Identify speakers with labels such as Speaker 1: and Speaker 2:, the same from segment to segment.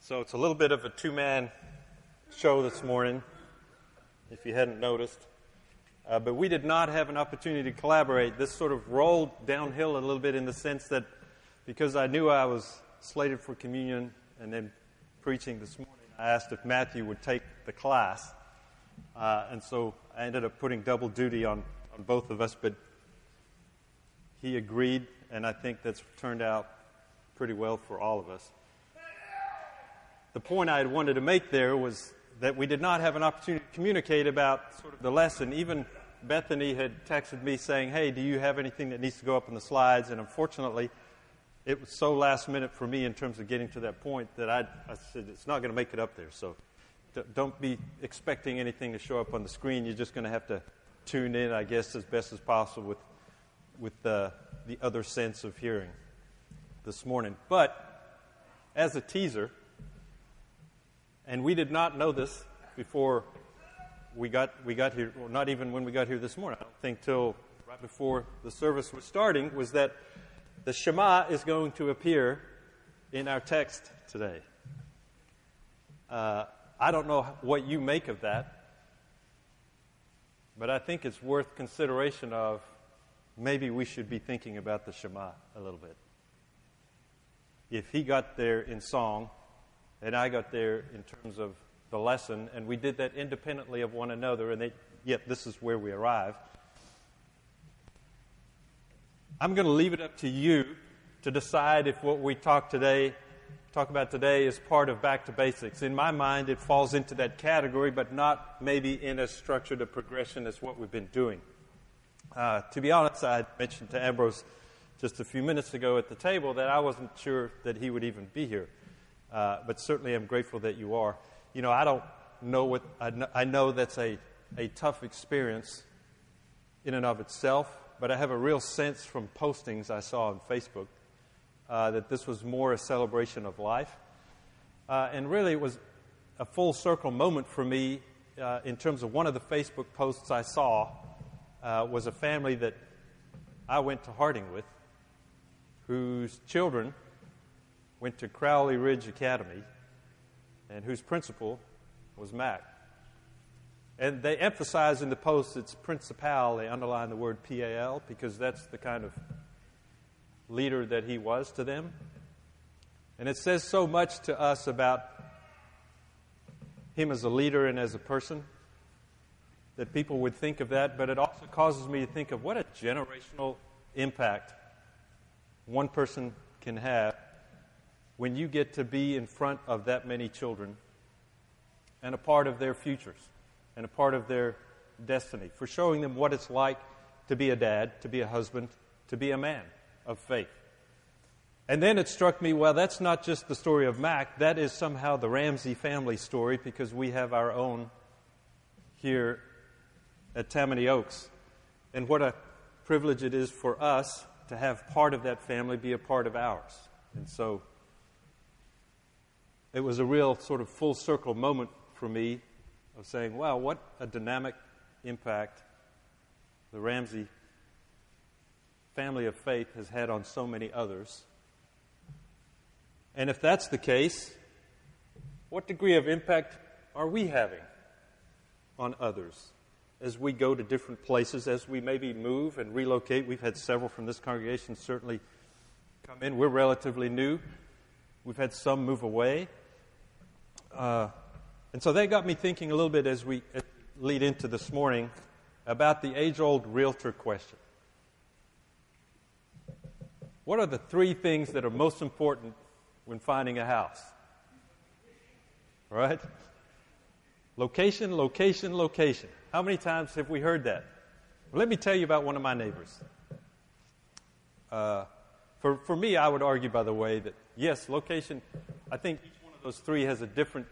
Speaker 1: So it's a little bit of a two-man show this morning, if you hadn't noticed. But we did not have an opportunity to collaborate. This sort of rolled downhill a little bit in the sense that because I knew I was slated for communion and then preaching this morning, I asked if Matthew would take the class. And so I ended up putting double duty on both of us, but he agreed, and I think that's turned out pretty well for all of us. The point I had wanted to make there was that we did not have an opportunity to communicate about sort of the lesson. Even Bethany had texted me saying, hey, do you have anything that needs to go up on the slides? And unfortunately, it was so last minute for me in terms of getting to that point that I said it's not going to make it up there. So don't be expecting anything to show up on the screen. You're just going to have to tune in, I guess, as best as possible with the other sense of hearing this morning. But as a teaser, and we did not know this before we got here, well, not even when we got here this morning. I don't think till right before the service was starting, was that the Shema is going to appear in our text today. I don't know what you make of that, but I think it's worth consideration of maybe we should be thinking about the Shema a little bit. If he got there in song, and I got there in terms of the lesson, and we did that independently of one another, and yet this is where we arrive. I'm going to leave it up to you to decide if what we talk about today is part of Back to Basics. In my mind, it falls into that category, but not maybe in as structured a progression as what we've been doing. To be honest, I mentioned to Ambrose just a few minutes ago at the table that I wasn't sure that he would even be here. But certainly I'm grateful that you are. You know, I don't know what I know that's a tough experience in and of itself, but I have a real sense from postings I saw on Facebook that this was more a celebration of life. And really it was a full circle moment for me in terms of one of the Facebook posts I saw was a family that I went to Harding with, whose children went to Crowley Ridge Academy, and whose principal was Mac. And they emphasize in the post it's principal. They underline the word P-A-L because that's the kind of leader that he was to them. And it says so much to us about him as a leader and as a person that people would think of that, but it also causes me to think of what a generational impact one person can have when you get to be in front of that many children and a part of their futures and a part of their destiny, for showing them what it's like to be a dad, to be a husband, to be a man of faith. And then it struck me, well, that's not just the story of Mac, that is somehow the Ramsey family story, because we have our own here at Tammany Oaks. And what a privilege it is for us to have part of that family be a part of ours. And so it was a real sort of full circle moment for me of saying, wow, what a dynamic impact the Ramsey family of faith has had on so many others. And if that's the case, what degree of impact are we having on others as we go to different places, as we maybe move and relocate? We've had several from this congregation certainly come in. We're relatively new. We've had some move away. And so that got me thinking a little bit as we lead into this morning about the age-old realtor question. What are the three things that are most important when finding a house? Right? Location, location, location. How many times have we heard that? Well, let me tell you about one of my neighbors. For me, I would argue, by the way, that yes, location, I think each one of those three has a different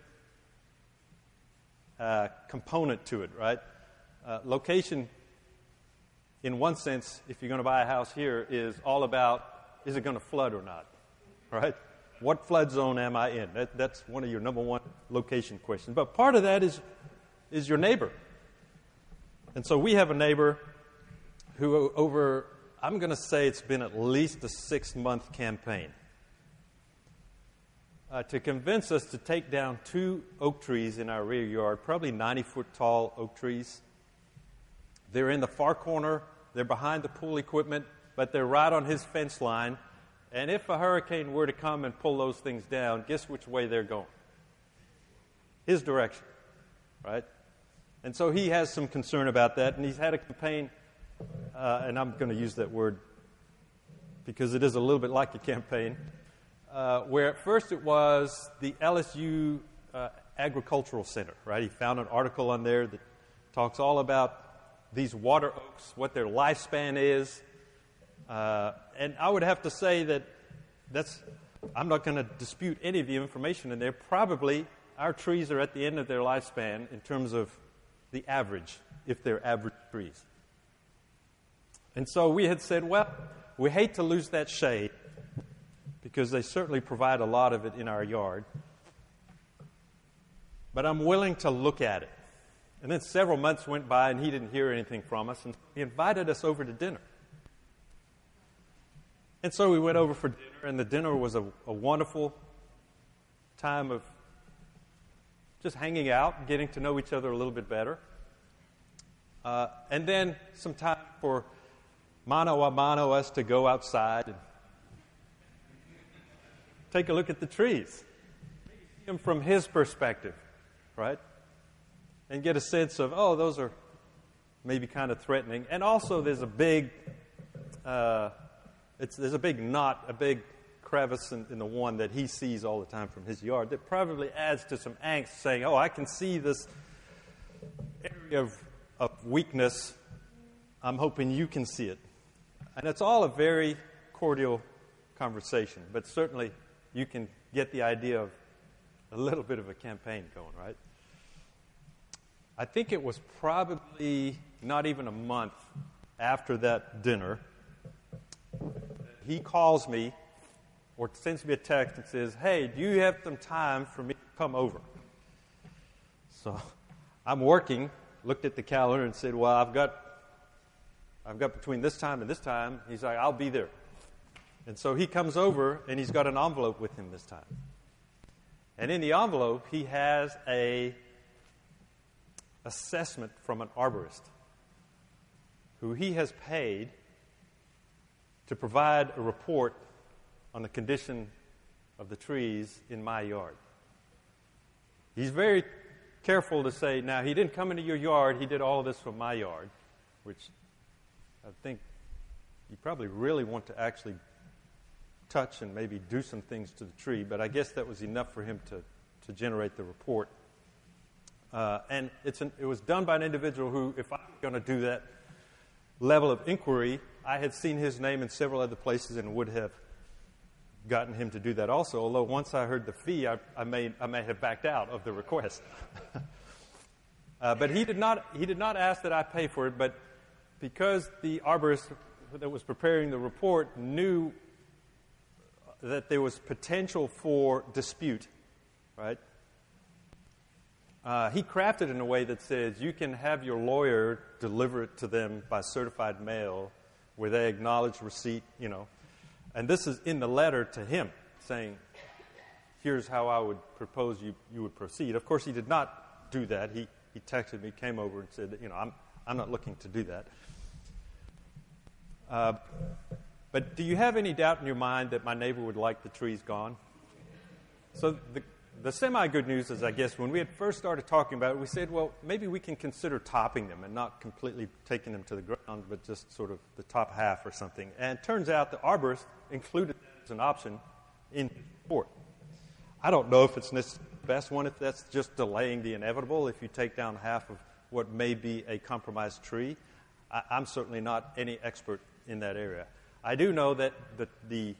Speaker 1: component to it, right? Location, in one sense, if you're going to buy a house here, is all about, is it going to flood or not, right? What flood zone am I in? That's one of your number one location questions. But part of that is your neighbor. And so we have a neighbor who over, I'm going to say it's been at least a 6-month campaign. to convince us to take down 2 oak trees in our rear yard, probably 90-foot tall oak trees. They're in the far corner. They're behind the pool equipment, but they're right on his fence line. And if a hurricane were to come and pull those things down, guess which way they're going? His direction, right? And so he has some concern about that, and he's had a campaign, and I'm going to use that word because it is a little bit like a campaign, where at first it was the LSU Agricultural Center, right? He found an article on there that talks all about these water oaks, what their lifespan is. And I would have to say that I'm not going to dispute any of the information in there. Probably our trees are at the end of their lifespan in terms of the average, if they're average trees. And so we had said, well, we hate to lose that shade because they certainly provide a lot of it in our yard. But I'm willing to look at it. And then several months went by and he didn't hear anything from us, and he invited us over to dinner. And so we went over for dinner, and the dinner was a wonderful time of just hanging out, getting to know each other a little bit better. And then some time for mano a mano, us to go outside and take a look at the trees. See them from his perspective, right? And get a sense of, oh, those are maybe kind of threatening. And also there's a big, there's a big knot, a big crevice in the one that he sees all the time from his yard that probably adds to some angst, saying, oh, I can see this area of weakness. I'm hoping you can see it. And it's all a very cordial conversation, but certainly you can get the idea of a little bit of a campaign going, right? I think it was probably not even a month after that dinner, he calls me or sends me a text and says, hey, do you have some time for me to come over? So I'm working, looked at the calendar and said, well, I've got between this time and this time. He's like, I'll be there. And so he comes over, and he's got an envelope with him this time. And in the envelope, he has a assessment from an arborist who he has paid to provide a report on the condition of the trees in my yard. He's very careful to say, now, he didn't come into your yard, he did all of this from my yard, which I think you probably really want to actually touch and maybe do some things to the tree, but I guess that was enough for him to generate the report. And it was done by an individual who, if I were going to do that level of inquiry, I had seen his name in several other places and would have gotten him to do that also, although once I heard the fee, I may have backed out of the request. But he did not ask that I pay for it, but because the arborist that was preparing the report knew that there was potential for dispute, right? He crafted it in a way that says you can have your lawyer deliver it to them by certified mail where they acknowledge receipt, And this is in the letter to him saying, here's how I would propose you would proceed. Of course, he did not do that. He texted me, came over and said, I'm not looking to do that. But do you have any doubt in your mind that my neighbor would like the trees gone? So the semi-good news is, I guess, when we had first started talking about it, we said, well, maybe we can consider topping them and not completely taking them to the ground, but just sort of the top half or something. And it turns out the arborist included that as an option in his report. I don't know if it's the best one, if that's just delaying the inevitable, if you take down half of what may be a compromised tree. I'm certainly not any expert in that area. I do know that the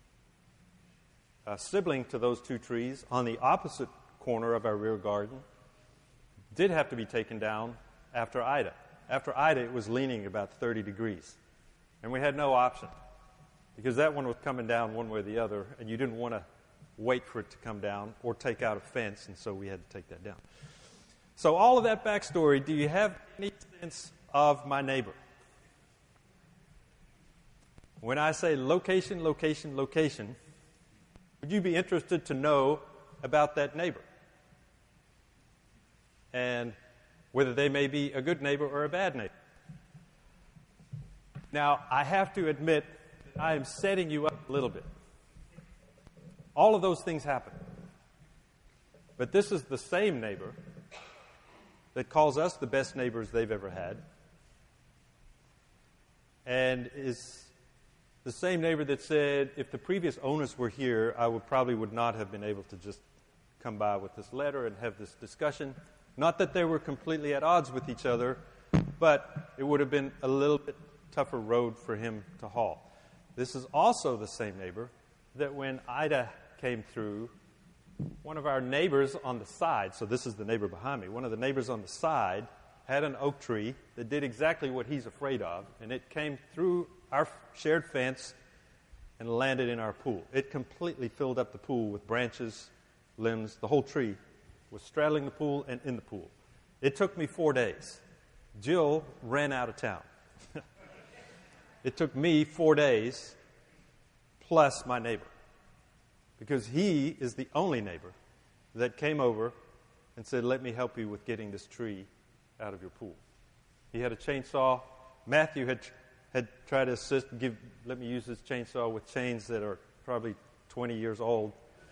Speaker 1: sibling to those 2 trees on the opposite corner of our rear garden did have to be taken down after Ida. After Ida, it was leaning about 30 degrees. And we had no option because that one was coming down one way or the other, and you didn't want to wait for it to come down or take out a fence, and so we had to take that down. So all of that backstory, do you have any sense of my neighbor? When I say location, location, location, Would you be interested to know about that neighbor? And whether they may be a good neighbor or a bad neighbor. Now, I have to admit that I am setting you up a little bit. All of those things happen. But this is the same neighbor that calls us the best neighbors they've ever had, and is the same neighbor that said, if the previous owners were here, I would not have been able to just come by with this letter and have this discussion. Not that they were completely at odds with each other, but it would have been a little bit tougher road for him to haul. This is also the same neighbor that when Ida came through, one of our neighbors on the side, so this is the neighbor behind me, one of the neighbors on the side had an oak tree that did exactly what he's afraid of, and it came through our shared fence and landed in our pool. It completely filled up the pool with branches, limbs. The whole tree was straddling the pool and in the pool. It took me 4 days. Jill ran out of town. It took me 4 days plus my neighbor, because he is the only neighbor that came over and said, let me help you with getting this tree out of your pool. He had a chainsaw. Matthew had tried to assist, let me use this chainsaw with chains that are probably 20 years old.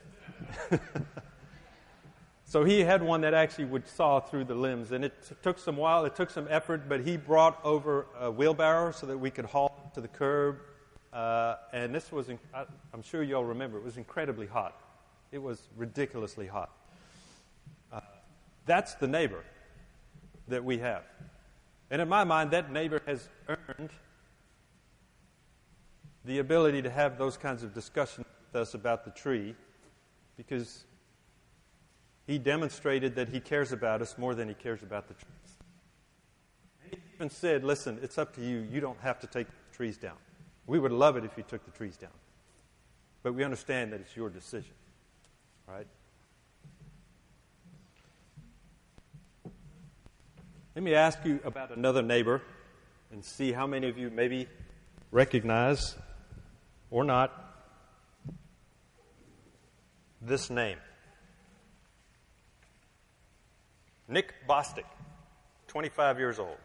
Speaker 1: So he had one that actually would saw through the limbs, and it took some while, it took some effort, but he brought over a wheelbarrow so that we could haul to the curb. And this was, I'm sure you all remember, it was incredibly hot. It was ridiculously hot. That's the neighbor that we have. And in my mind, that neighbor has earned the ability to have those kinds of discussions with us about the tree, because he demonstrated that he cares about us more than he cares about the trees. He even said, listen, it's up to you. You don't have to take the trees down. We would love it if you took the trees down. But we understand that it's your decision. Right? Let me ask you about another neighbor and see how many of you maybe recognize or not this name. Nick Bostic, 25 years old.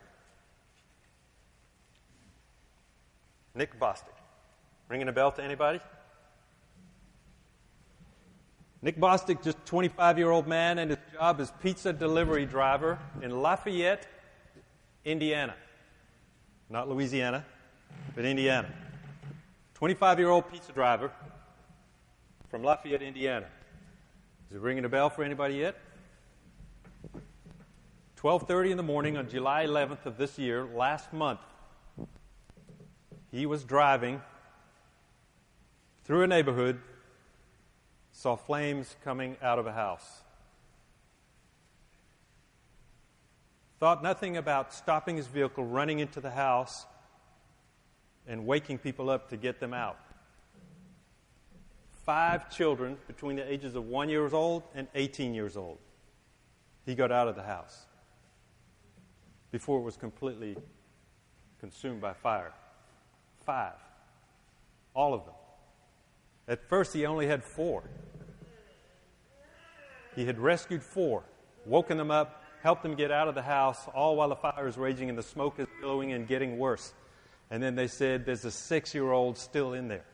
Speaker 1: Nick Bostic. Ringing a bell to anybody? Nick Bostic, just a 25-year-old man, and his job is pizza delivery driver in Lafayette, Indiana. Not Louisiana, but Indiana. 25-year-old pizza driver from Lafayette, Indiana. Is it ringing a bell for anybody yet? 12:30 in the morning on July 11th of this year, last month, he was driving through a neighborhood, saw flames coming out of a house. Thought nothing about stopping his vehicle, running into the house, and waking people up to get them out. 5 children between the ages of 1 year old and 18 years old. He got out of the house before it was completely consumed by fire. 5. All of them. At first, he only had 4. He had rescued 4, woken them up, helped them get out of the house, all while the fire is raging and the smoke is billowing and getting worse. And then they said, there's a 6-year-old still in there.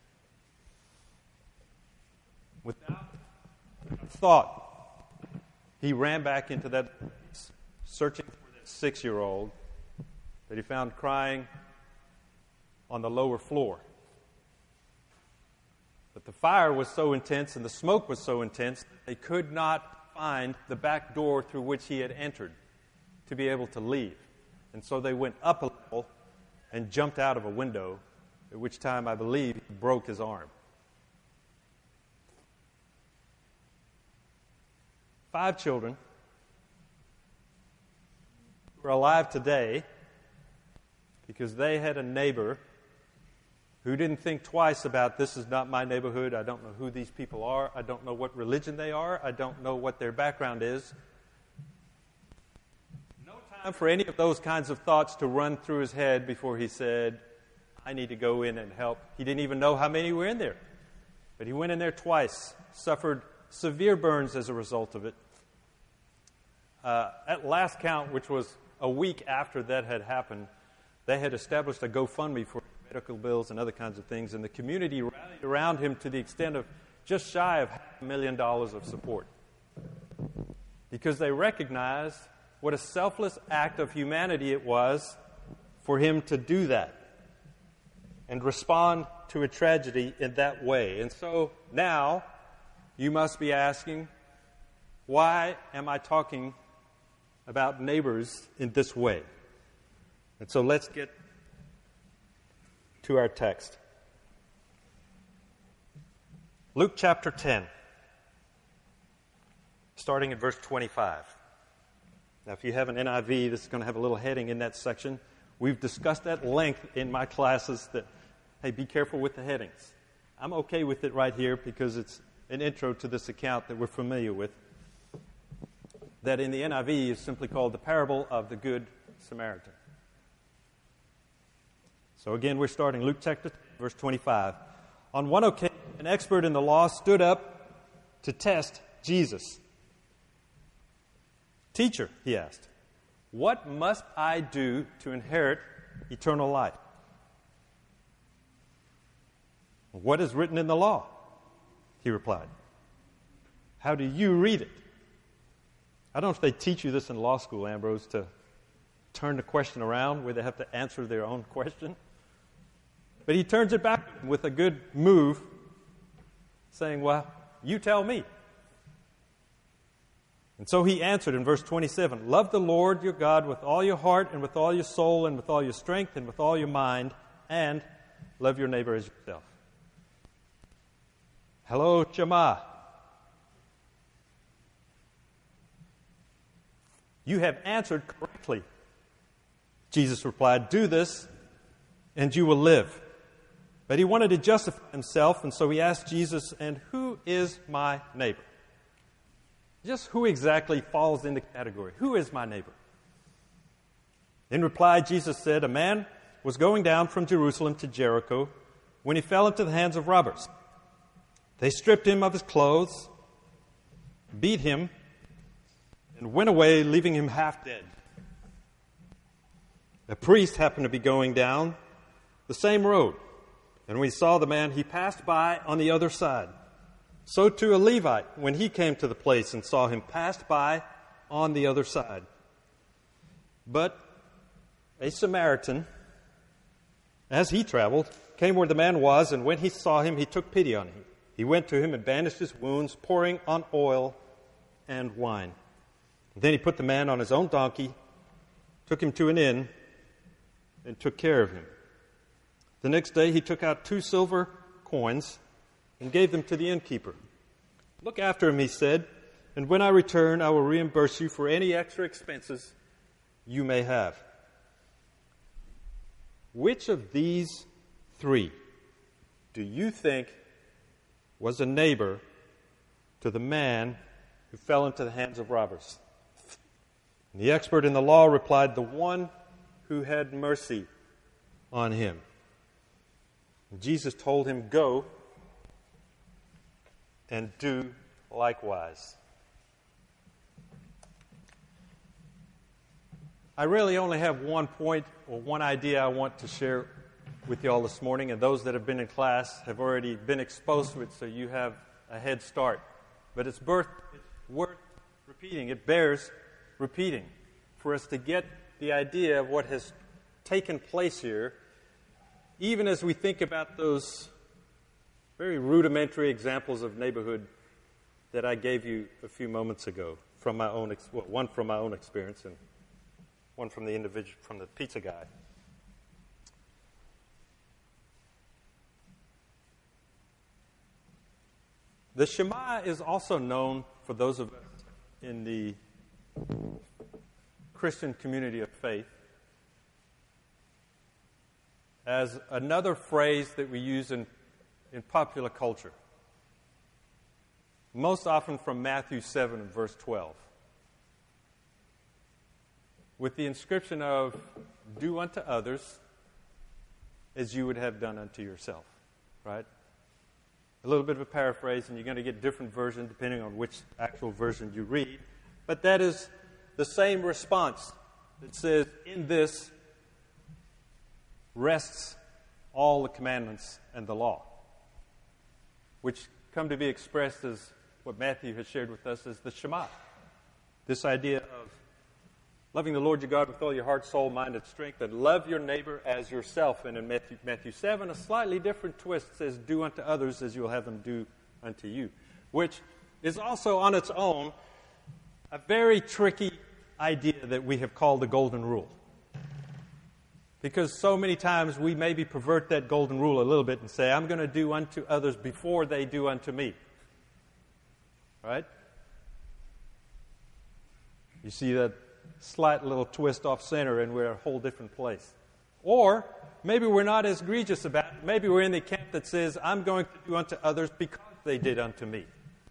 Speaker 1: Without thought, he ran back into that, searching for that 6-year-old that he found crying on the lower floor. But the fire was so intense and the smoke was so intense that they could not find the back door through which he had entered to be able to leave. And so they went up a level and jumped out of a window, at which time I believe he broke his arm. 5 children who are alive today because they had a neighbor who didn't think twice about, this is not my neighborhood, I don't know who these people are, I don't know what religion they are, I don't know what their background is. No time for any of those kinds of thoughts to run through his head before he said, I need to go in and help. He didn't even know how many were in there. But he went in there twice, suffered severe burns as a result of it. At last count, which was a week after that had happened, they had established a GoFundMe for medical bills and other kinds of things, and the community rallied around him to the extent of just shy of $500,000 of support. Because they recognized what a selfless act of humanity it was for him to do that and respond to a tragedy in that way. And so now you must be asking, why am I talking about neighbors in this way? And so let's get to our text. Luke chapter 10, starting at verse 25. Now, if you have an NIV, this is going to have a little heading in that section. We've discussed at length in my classes that, hey, be careful with the headings. I'm okay with it right here because it's an intro to this account that we're familiar with, that in the NIV is simply called the parable of the Good Samaritan. So again, we're starting Luke chapter 10, verse 25. On one occasion, an expert in the law stood up to test Jesus. "Teacher," he asked, "what must I do to inherit eternal life?" "What is written in the law?" he replied. "How do you read it?" I don't know if they teach you this in law school, Ambrose, to turn the question around where they have to answer their own question. But he turns it back with a good move, saying, "Well, you tell me." And so he answered in verse 27, "Love the Lord your God with all your heart and with all your soul and with all your strength and with all your mind, and love your neighbor as yourself." Hello, Shema. "You have answered correctly," Jesus replied. "Do this, and you will live." But he wanted to justify himself, and so he asked Jesus, "And who is my neighbor?" Just who exactly falls in the category? Who is my neighbor? In reply, Jesus said, "A man was going down from Jerusalem to Jericho when he fell into the hands of robbers. They stripped him of his clothes, beat him, and went away, leaving him half dead. A priest happened to be going down the same road, and when he saw the man, he passed by on the other side. So too a Levite, when he came to the place and saw him, passed by on the other side. But a Samaritan, as he traveled, came where the man was, and when he saw him, he took pity on him. He went to him and bandaged his wounds, pouring on oil and wine. Then he put the man on his own donkey, took him to an inn, and took care of him. The next day he took out 2 silver coins and gave them to the innkeeper. 'Look after him,' he said, 'and when I return, I will reimburse you for any extra expenses you may have.' Which of these 3 do you think was a neighbor to the man who fell into the hands of robbers?" And the expert in the law replied, "The one who had mercy on him." And Jesus told him, "Go and do likewise." I really only have one point or one idea I want to share with you all this morning, and those that have been in class have already been exposed to it, so you have a head start. But it's worth repeating. It bears repeating for us to get the idea of what has taken place here, even as we think about those very rudimentary examples of neighborhood that I gave you a few moments ago from my own, one from my own experience and one from the pizza guy. The Shema is also known, for those of us in the Christian community of faith, as another phrase that we use in popular culture, most often from Matthew 7 and verse 12, with the inscription of, "Do unto others as you would have done unto yourself," right? a little bit of a paraphrase, and you're going to get different versions depending on which actual version you read. But that is the same response that says, in this rests all the commandments and the law, which come to be expressed as what Matthew has shared with us as the Shema. This idea of loving the Lord your God with all your heart, soul, mind, and strength, and love your neighbor as yourself. And in Matthew 7, a slightly different twist says, do unto others as you'll have them do unto you, which is also on its own a very tricky idea that we have called the golden rule. Because so many times we maybe pervert that golden rule a little bit and say, I'm going to do unto others before they do unto me. Right? You see that slight little twist off center and we're a whole different place. Or maybe we're not as egregious about it. Maybe we're in the camp that says, I'm going to do unto others because they did unto me.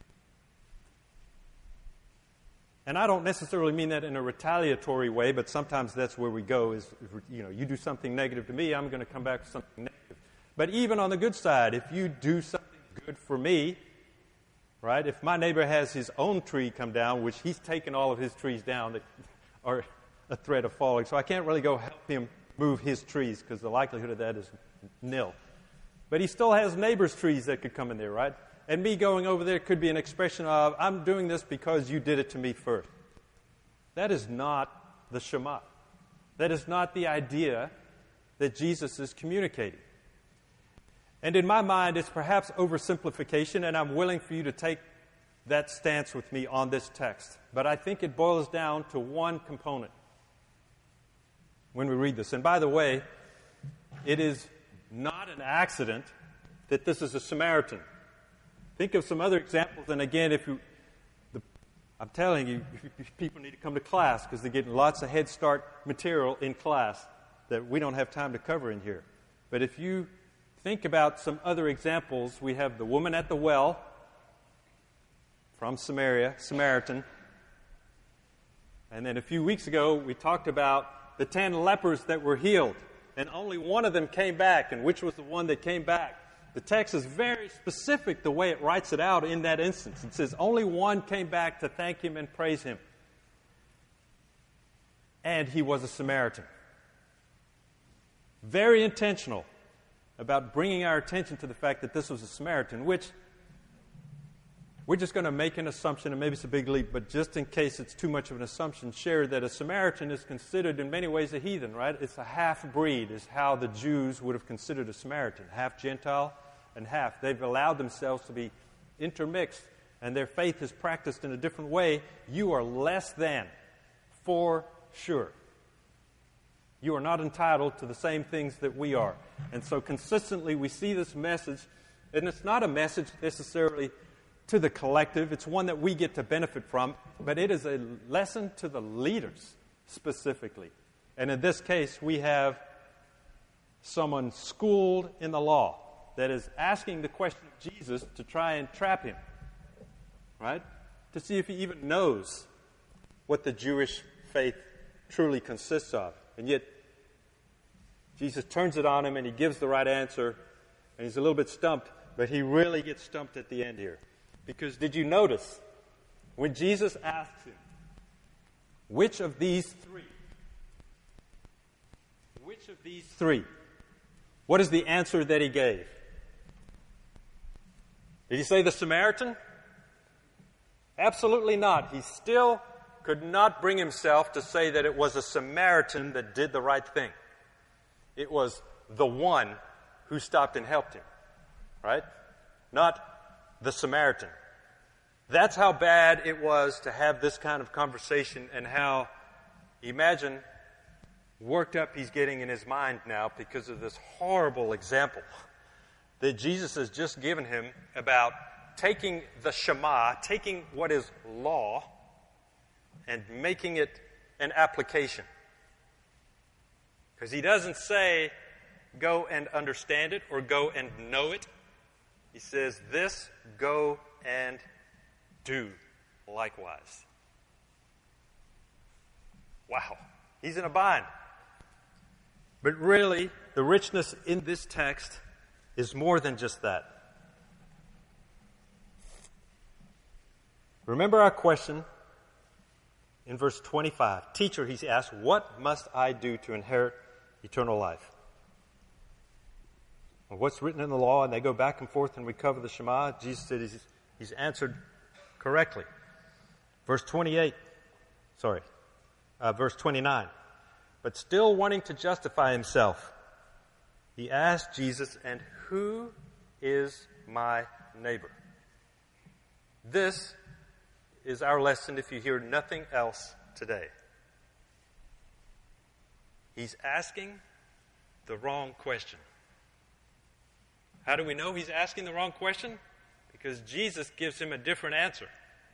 Speaker 1: And I don't necessarily mean that in a retaliatory way, but sometimes that's where we go is, you do something negative to me, I'm going to come back with something negative. But even on the good side, if you do something good for me, right, if my neighbor has his own tree come down, which he's taken all of his trees down that are a threat of falling, so I can't really go help him move his trees because the likelihood of that is nil. But he still has neighbors' trees that could come in there, right? And me going over there could be an expression of, I'm doing this because you did it to me first. That is not the Shema. That is not the idea that Jesus is communicating. And in my mind, it's perhaps oversimplification, and I'm willing for you to take that stance with me on this text. But I think it boils down to one component when we read this. And by the way, it is not an accident that this is a Samaritan. Think of some other examples, and again, I'm telling you, people need to come to class because they're getting lots of Head Start material in class that we don't have time to cover in here. But if you think about some other examples, we have the woman at the well from Samaria, Samaritan. And then a few weeks ago, we talked about the 10 lepers that were healed, and only one of them came back. And which was the one that came back? The text is very specific the way it writes it out in that instance. It says only one came back to thank him and praise him. And he was a Samaritan. Very intentional about bringing our attention to the fact that this was a Samaritan, which we're just going to make an assumption, and maybe it's a big leap, but just in case it's too much of an assumption, share that a Samaritan is considered in many ways a heathen, right? It's a half-breed is how the Jews would have considered a Samaritan, half Gentile and half. They've allowed themselves to be intermixed, and their faith is practiced in a different way. You are less than, for sure. You are not entitled to the same things that we are. And so consistently we see this message, and it's not a message necessarily to the collective. It's one that we get to benefit from, but it is a lesson to the leaders specifically. And in this case, we have someone schooled in the law that is asking the question of Jesus to try and trap him, right? To see if he even knows what the Jewish faith truly consists of. And yet, Jesus turns it on him and he gives the right answer, and he's a little bit stumped, but he really gets stumped at the end here. Because did you notice when Jesus asks him, which of these three, what is the answer that he gave? Did he say the Samaritan? Absolutely not. He still could not bring himself to say that it was a Samaritan that did the right thing. It was the one who stopped and helped him, right? Not the Samaritan. That's how bad it was to have this kind of conversation, and how, imagine, worked up he's getting in his mind now because of this horrible example that Jesus has just given him about taking the Shema, taking what is law, and making it an application. Because he doesn't say, go and understand it or go and know it. He says, this, go and do likewise. Wow. He's in a bind. But really, the richness in this text is more than just that. Remember our question in verse 25. Teacher, he asked, what must I do to inherit eternal life? Well, what's written in the law? And they go back and forth and we cover the Shema. Jesus said he's answered correctly. Verse 29. But still wanting to justify himself, he asked Jesus, and who is my neighbor? This is our lesson if you hear nothing else today. He's asking the wrong question. How do we know he's asking the wrong question? Because Jesus gives him a different answer.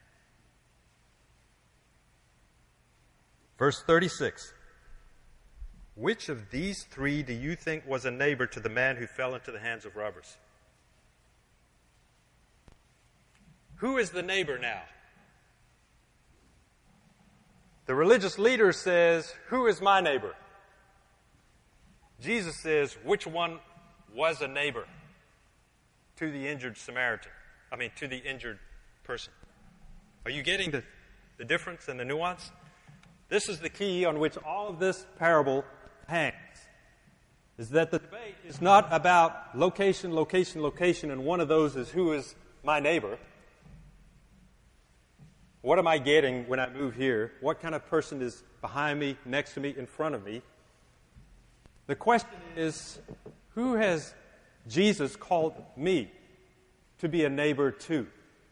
Speaker 1: Verse 36. Which of these three do you think was a neighbor to the man who fell into the hands of robbers? Who is the neighbor now? The religious leader says, who is my neighbor? Jesus says, which one was a neighbor to the injured to the injured person? Are you getting the difference and the nuance? This is the key on which all of this parable hangs, is that the debate is not about location, and one of those is who is my neighbor. What am I getting when I move here? What kind of person is behind me, next to me, in front of me? The question is, who has Jesus called me to be a neighbor to?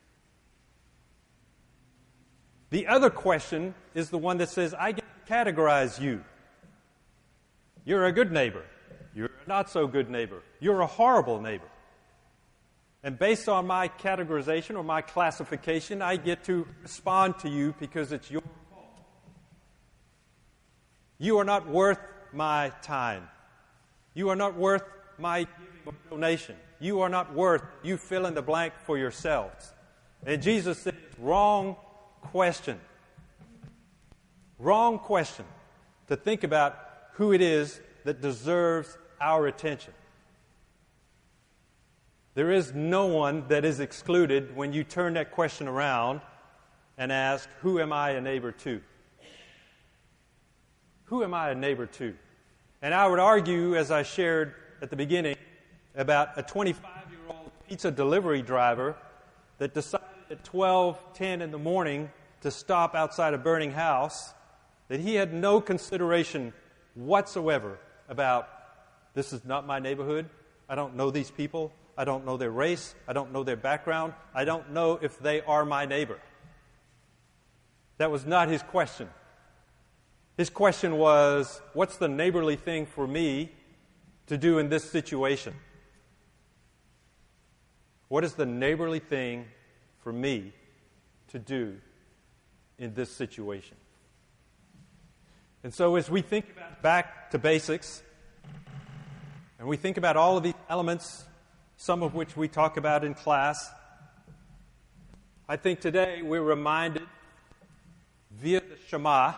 Speaker 1: The other question is the one that says, I get to categorize you. You're a good neighbor. You're a not so good neighbor. You're a horrible neighbor. And based on my categorization or my classification, I get to respond to you because it's your fault. You are not worth my time. You are not worth my giving or donation. You are not worth you fill in the blank for yourselves. And Jesus said, wrong question. Wrong question to think about who it is that deserves our attention. There is no one that is excluded when you turn that question around and ask, who am I a neighbor to? Who am I a neighbor to? And I would argue, as I shared at the beginning, about a 25-year-old pizza delivery driver that decided at 12:10 in the morning to stop outside a burning house, that he had no consideration whatsoever about, this is not my neighborhood, I don't know these people, I don't know their race, I don't know their background, I don't know if they are my neighbor. That was not his question. His question was, what's the neighborly thing for me to do in this situation? What is the neighborly thing for me to do in this situation? And so as we think about back to basics, and we think about all of these elements, some of which we talk about in class, I think today we're reminded via the Shema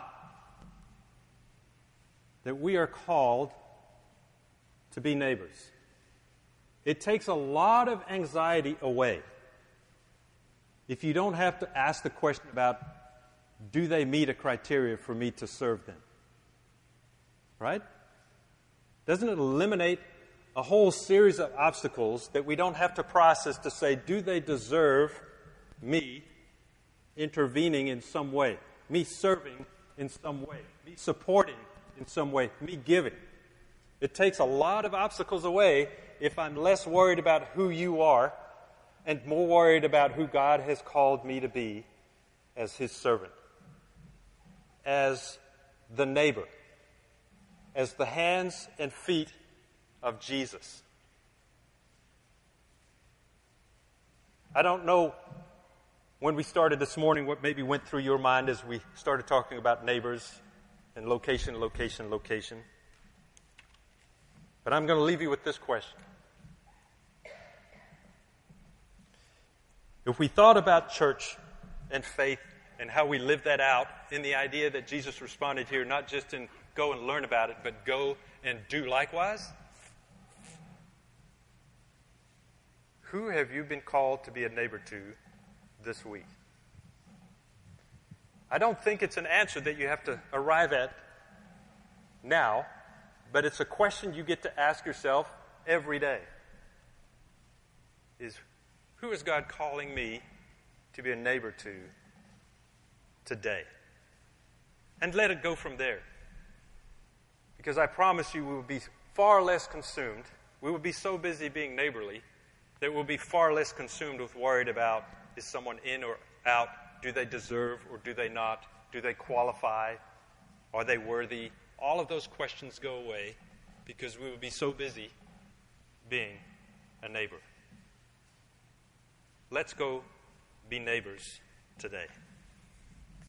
Speaker 1: that we are called to be neighbors. It takes a lot of anxiety away if you don't have to ask the question about, do they meet a criteria for me to serve them? Right? Doesn't it eliminate a whole series of obstacles that we don't have to process to say, do they deserve me intervening in some way, me serving in some way, me supporting in some way, me giving? It takes a lot of obstacles away if I'm less worried about who you are and more worried about who God has called me to be as His servant, as the neighbor, as the hands and feet of Jesus. I don't know when we started this morning what maybe went through your mind as we started talking about neighbors and location. But I'm going to leave you with this question. If we thought about church and faith and how we live that out in the idea that Jesus responded here, not just in go and learn about it, but go and do likewise, who have you been called to be a neighbor to this week? I don't think it's an answer that you have to arrive at now, but it's a question you get to ask yourself every day. Is, who is God calling me to be a neighbor to today? And let it go from there. Because I promise you we will be far less consumed. We will be so busy being neighborly that we'll be far less consumed with worried about, is someone in or out? Do they deserve or do they not? Do they qualify? Are they worthy? All of those questions go away because we will be so busy being a neighbor. Let's go be neighbors today.